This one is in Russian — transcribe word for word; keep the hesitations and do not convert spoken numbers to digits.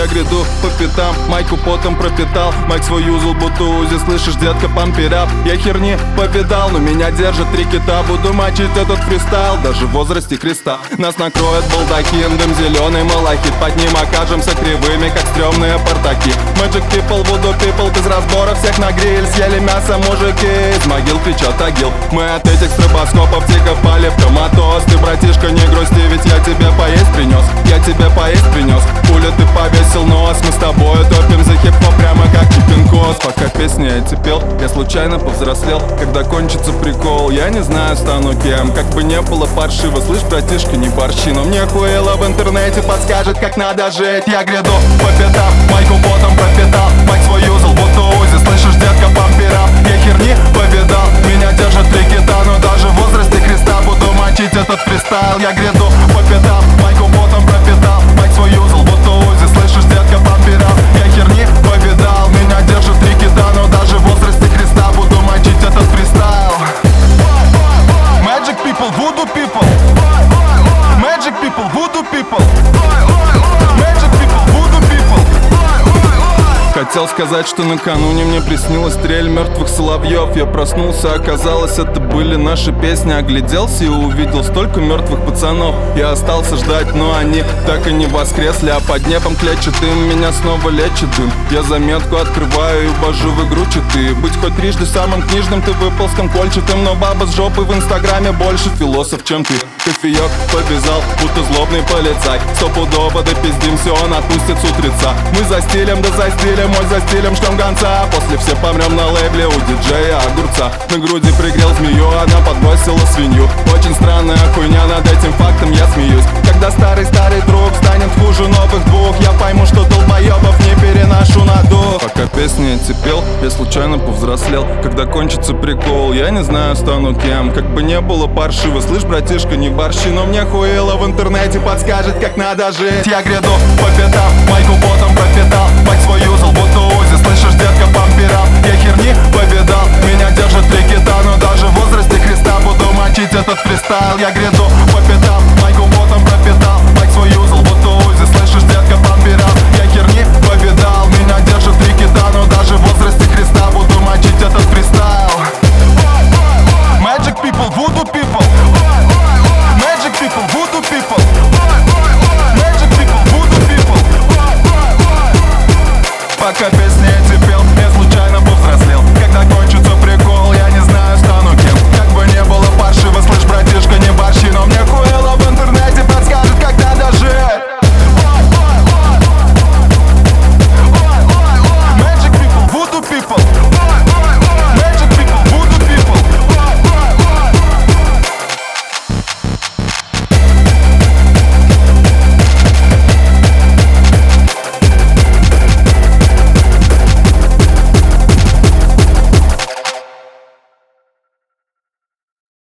Я гряду по пятам, майку потом пропитал. Майк свой юзал, будто узи, слышишь, детка, памперап. Я херни повидал, но меня держат три кита. Буду мочить этот фристайл, даже в возрасте креста. Нас накроет балдахин, дым зеленый малахит. Под ним окажемся кривыми, как стрёмные портаки. Magic people, voodoo people, без разбора всех на гриль. Съели мясо мужики, из могил кричат агил. Мы от этих стробоскопов тихо пали в коматоз. Ты, братишка, не грусти, ведь я тебе поесть принес. Я тебе поесть принес. Пуля, ты повесил нос, мы с тобой топим за хип-хоп прямо как чипинкос. Пока песни эти пел, я случайно повзрослел. Когда кончится прикол, я не знаю, стану кем. Как бы не было паршиво, слышь, братишка, не борщи. Но мне хуело в интернете подскажет, как надо жить. Я гряду по пятам, майку потом пропитал. Майк свой юзал, будто узи, слышишь, детка, памперап. Я херни повидал, меня держат три кита. Но даже в возрасте креста буду мочить этот фристайл. Я гряду по пятам, майку потом пропитал. Майк свой юзал, будто узи, слышишь, детка, памперап. Я херни повидал, меня держат три кита. Но даже в возрасте креста буду мочить этот фристайл. Magic people, voodoo people. Magic people, voodoo people. Magic people, voodoo people. Хотел сказать, что накануне мне приснилась трель мертвых соловьев. Я проснулся, оказалось, это были наши песни. Огляделся и увидел столько мертвых пацанов. Я остался ждать, но они так и не воскресли. А под небом клячет дым, меня снова лечит дым. Я заметку открываю и ввожу в игру читы. Быть хоть трижды самым книжным, ты выпал с конкольчатым. Но баба с жопой в инстаграме больше философ, чем ты. Кофеек побежал, будто злобный полицай. Стопудово допиздимся, он отпустит с утреца. Мы за стилем, да за стилем, мой за стилем ждем конца. После все помрем на лейбле у диджея огурца. На груди пригрел змею, она подбросила свинью. Очень странная хуйня, над этим фактом я смеюсь. Когда старый-старый друг станет хуже новых двух, я пойму, что долбоебов не переношу на дух. Пока песни эти пел, я случайно повзрослел. Когда кончится прикол, я не знаю, стану кем. Как бы не было паршиво, слышь, братишка, не борщи. Но мне хуело в интернете подскажет, как надо жить. Я гряду по пятам, майку потом пропитал. Майк свой юзал, будто узи, слышишь, детка, памперап. Я херни повидал, меня держат три кита. Но даже в возрасте креста буду мочить этот фристайл. Я гряду